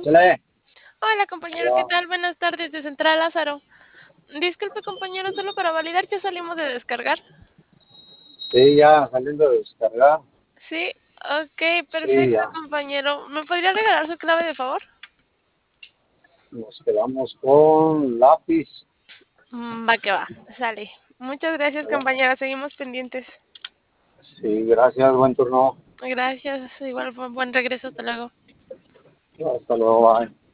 Échale. Hola compañero, ¿qué Hola. tal? Buenas tardes de Central Lázaro. Disculpe compañero, solo para validar, ya salimos de descargar. Sí, ya saliendo de descargar. Sí, ok, Sí, perfecto ya. compañero. ¿Me podría regalar su clave de favor? Nos quedamos con lápiz. Va que va, sale. Muchas gracias ¿Vale? compañera, seguimos pendientes. Sí, gracias. Buen turno. Gracias, igual buen regreso, hasta luego. Hasta luego. Bye.